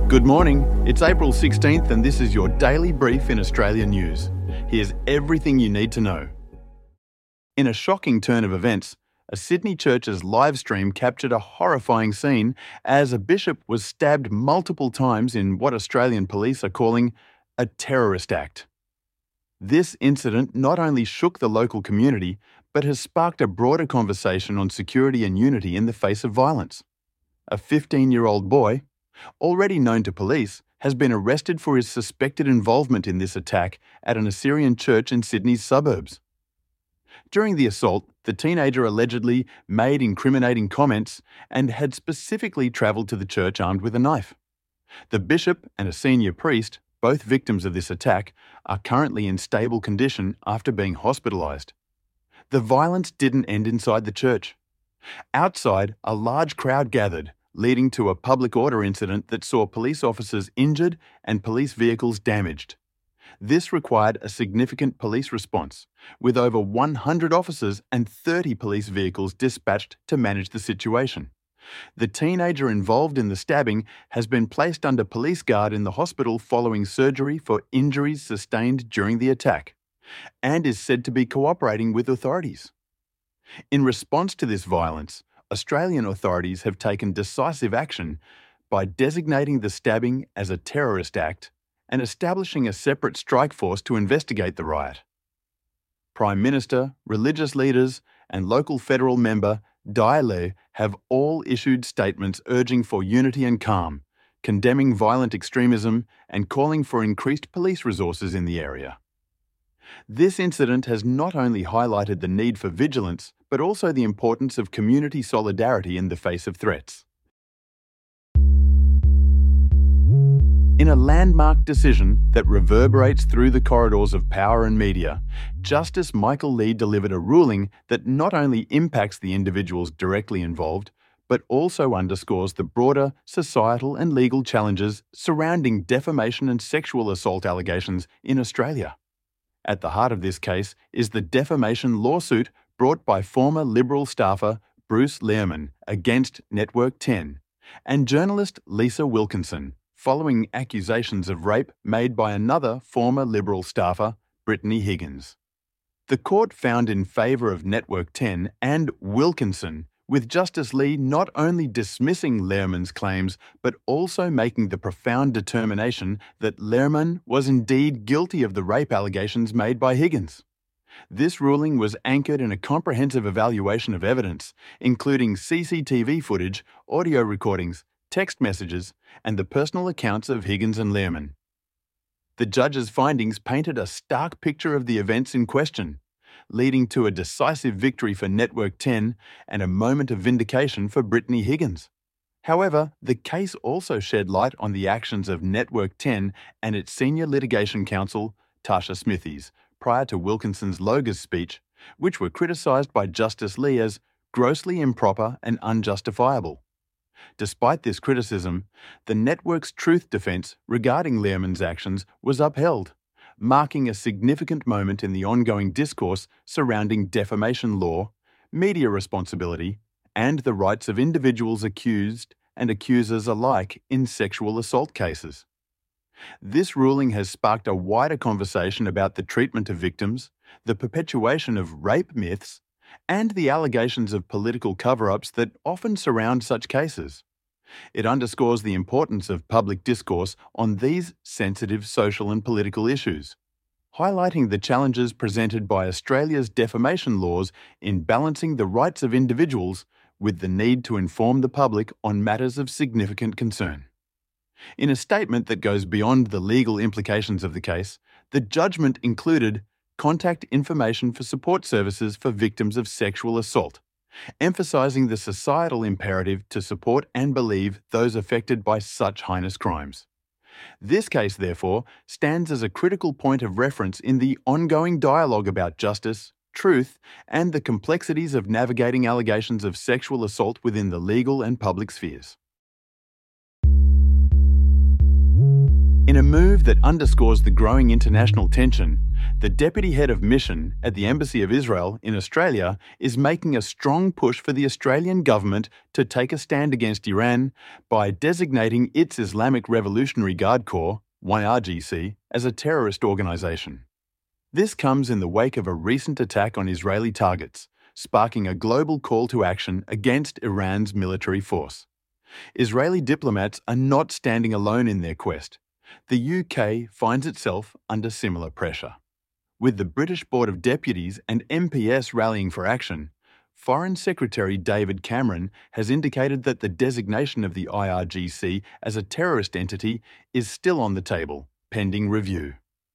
Good morning, it's April 16th and this is your daily brief in Australian news. Here's everything you need to know. In a shocking turn of events, a Sydney church's live stream captured a horrifying scene as a bishop was stabbed multiple times in what Australian police are calling a terrorist act. This incident not only shook the local community, but has sparked a broader conversation on security and unity in the face of violence. A 15-year-old boy, already known to police, has been arrested for his suspected involvement in this attack at an Assyrian church in Sydney's suburbs. During the assault, the teenager allegedly made incriminating comments and had specifically travelled to the church armed with a knife. The bishop and a senior priest, both victims of this attack, are currently in stable condition after being hospitalised. The violence didn't end inside the church. Outside, a large crowd gathered, leading to a public order incident that saw police officers injured and police vehicles damaged. This required a significant police response, with over 100 officers and 30 police vehicles dispatched to manage the situation. The teenager involved in the stabbing has been placed under police guard in the hospital following surgery for injuries sustained during the attack, and is said to be cooperating with authorities. In response to this violence, Australian authorities have taken decisive action by designating the stabbing as a terrorist act and establishing a separate strike force to investigate the riot. Prime Minister, religious leaders, and local federal member Dai Le have all issued statements urging for unity and calm, condemning violent extremism and calling for increased police resources in the area. This incident has not only highlighted the need for vigilance, but also the importance of community solidarity in the face of threats. In a landmark decision that reverberates through the corridors of power and media, Justice Michael Lee delivered a ruling that not only impacts the individuals directly involved, but also underscores the broader societal and legal challenges surrounding defamation and sexual assault allegations in Australia. At the heart of this case is the defamation lawsuit brought by former Liberal staffer Bruce Lehrmann against Network 10 and journalist Lisa Wilkinson, following accusations of rape made by another former Liberal staffer, Brittany Higgins. The court found in favour of Network 10 and Wilkinson, with Justice Lee not only dismissing Lehrmann's claims but also making the profound determination that Lehrmann was indeed guilty of the rape allegations made by Higgins. This ruling was anchored in a comprehensive evaluation of evidence, including CCTV footage, audio recordings, text messages, and the personal accounts of Higgins and Lehrmann. The judge's findings painted a stark picture of the events in question, leading to a decisive victory for Network 10 and a moment of vindication for Brittany Higgins. However, the case also shed light on the actions of Network 10 and its senior litigation counsel, Tasha Smithies, prior to Wilkinson's Logas speech, which were criticised by Justice Lee as grossly improper and unjustifiable. Despite this criticism, the network's truth defence regarding Lehrmann's actions was upheld, marking a significant moment in the ongoing discourse surrounding defamation law, media responsibility, and the rights of individuals accused and accusers alike in sexual assault cases. This ruling has sparked a wider conversation about the treatment of victims, the perpetuation of rape myths, and the allegations of political cover-ups that often surround such cases. It underscores the importance of public discourse on these sensitive social and political issues, highlighting the challenges presented by Australia's defamation laws in balancing the rights of individuals with the need to inform the public on matters of significant concern. In a statement that goes beyond the legal implications of the case, the judgment included contact information for support services for victims of sexual assault, emphasising the societal imperative to support and believe those affected by such heinous crimes. This case, therefore, stands as a critical point of reference in the ongoing dialogue about justice, truth, and the complexities of navigating allegations of sexual assault within the legal and public spheres. In a move that underscores the growing international tension, The deputy head of mission at the Embassy of Israel in Australia is making a strong push for the Australian government to take a stand against Iran by designating its Islamic Revolutionary Guard Corps, YRGC, as a terrorist organisation. This comes in the wake of a recent attack on Israeli targets, sparking a global call to action against Iran's military force. Israeli diplomats are not standing alone in their quest. The UK finds itself under similar pressure. With the British Board of Deputies and MPS rallying for action, Foreign Secretary David Cameron has indicated that the designation of the IRGC as a terrorist entity is still on the table, pending review.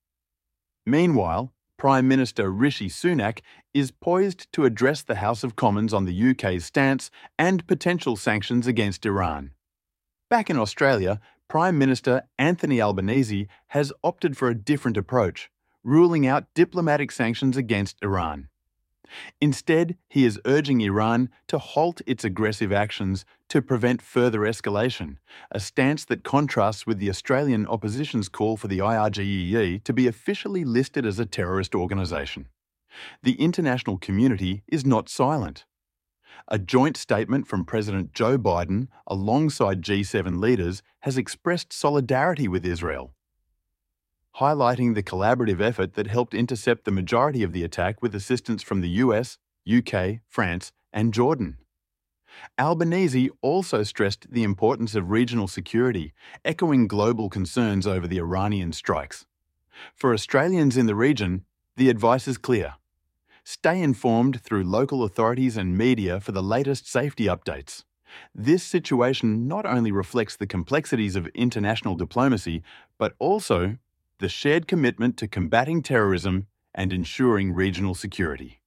Meanwhile, Prime Minister Rishi Sunak is poised to address the House of Commons on the UK's stance and potential sanctions against Iran. Back in Australia, Prime Minister Anthony Albanese has opted for a different approach, ruling out diplomatic sanctions against Iran. Instead, he is urging Iran to halt its aggressive actions to prevent further escalation, a stance that contrasts with the Australian opposition's call for the IRGC to be officially listed as a terrorist organisation. The international community is not silent. A joint statement from President Joe Biden, alongside G7 leaders, has expressed solidarity with Israel, highlighting the collaborative effort that helped intercept the majority of the attack with assistance from the US, UK, France, and Jordan. Albanese also stressed the importance of regional security, echoing global concerns over the Iranian strikes. For Australians in the region, the advice is clear. Stay informed through local authorities and media for the latest safety updates. This situation not only reflects the complexities of international diplomacy, but also the shared commitment to combating terrorism and ensuring regional security.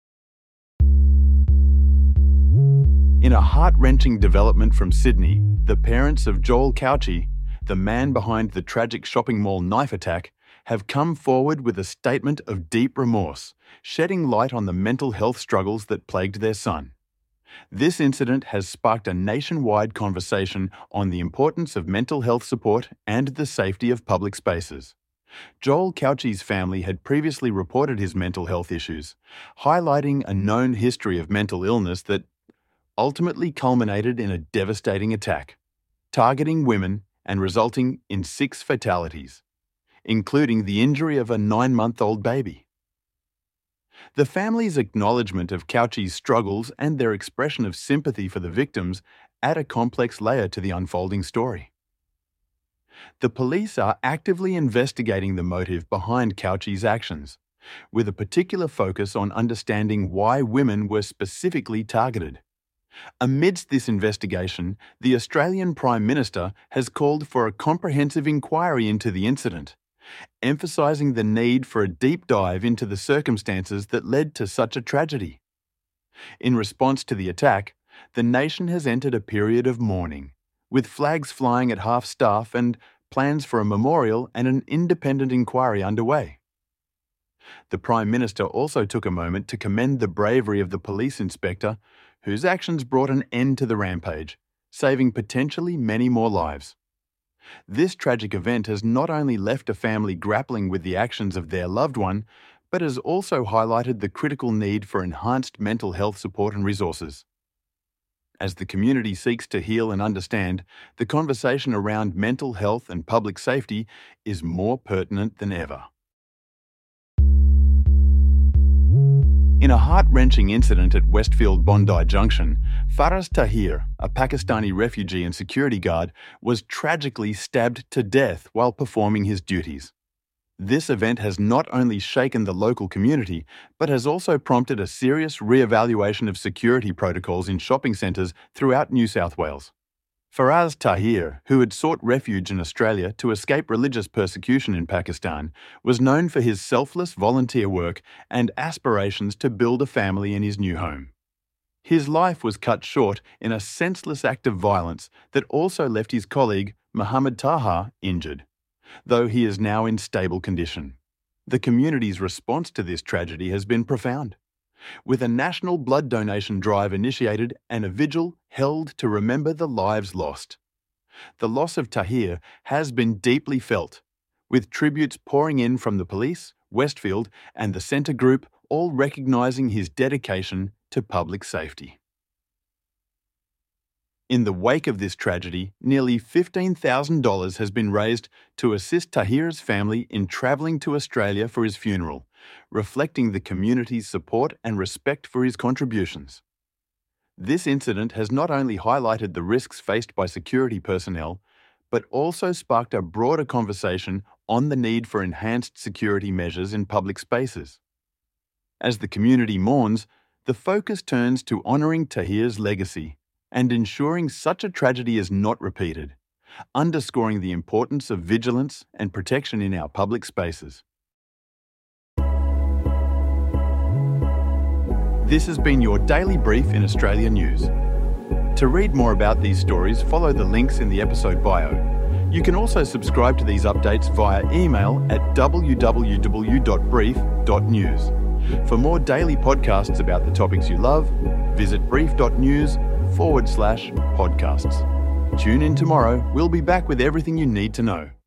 In a heart-wrenching development from Sydney, the parents of Joel Cauchi, the man behind the tragic shopping mall knife attack, have come forward with a statement of deep remorse, shedding light on the mental health struggles that plagued their son. This incident has sparked a nationwide conversation on the importance of mental health support and the safety of public spaces. Joel Cauchi's family had previously reported his mental health issues, highlighting a known history of mental illness that ultimately culminated in a devastating attack, targeting women and resulting in 6 fatalities, including the injury of a 9-month-old baby. The family's acknowledgement of Cauchi's struggles and their expression of sympathy for the victims add a complex layer to the unfolding story. The police are actively investigating the motive behind Cauchi's actions, with a particular focus on understanding why women were specifically targeted. Amidst this investigation, the Australian Prime Minister has called for a comprehensive inquiry into the incident, emphasising the need for a deep dive into the circumstances that led to such a tragedy. In response to the attack, the nation has entered a period of mourning, with flags flying at half-staff and plans for a memorial and an independent inquiry underway. The Prime Minister also took a moment to commend the bravery of the police inspector, whose actions brought an end to the rampage, saving potentially many more lives. This tragic event has not only left a family grappling with the actions of their loved one, but has also highlighted the critical need for enhanced mental health support and resources. As the community seeks to heal and understand, the conversation around mental health and public safety is more pertinent than ever. In a heart-wrenching incident at Westfield Bondi Junction, Faraz Tahir, a Pakistani refugee and security guard, was tragically stabbed to death while performing his duties. This event has not only shaken the local community, but has also prompted a serious re-evaluation of security protocols in shopping centres throughout New South Wales. Faraz Tahir, who had sought refuge in Australia to escape religious persecution in Pakistan, was known for his selfless volunteer work and aspirations to build a family in his new home. His life was cut short in a senseless act of violence that also left his colleague, Muhammad Taha, injured, though he is now in stable condition. The community's response to this tragedy has been profound, with a national blood donation drive initiated and a vigil held to remember the lives lost. The loss of Tahir has been deeply felt, with tributes pouring in from the police, Westfield, and the Centre Group, all recognising his dedication to public safety. In the wake of this tragedy, nearly $15,000 has been raised to assist Tahir's family in travelling to Australia for his funeral, reflecting the community's support and respect for his contributions. This incident has not only highlighted the risks faced by security personnel, but also sparked a broader conversation on the need for enhanced security measures in public spaces. As the community mourns, the focus turns to honouring Tahir's legacy and ensuring such a tragedy is not repeated, underscoring the importance of vigilance and protection in our public spaces. This has been your daily brief in Australia News. To read more about these stories, follow the links in the episode bio. You can also subscribe to these updates via email at www.brief.news. For more daily podcasts about the topics you love, visit brief.news/podcasts. Tune in tomorrow. We'll be back with everything you need to know.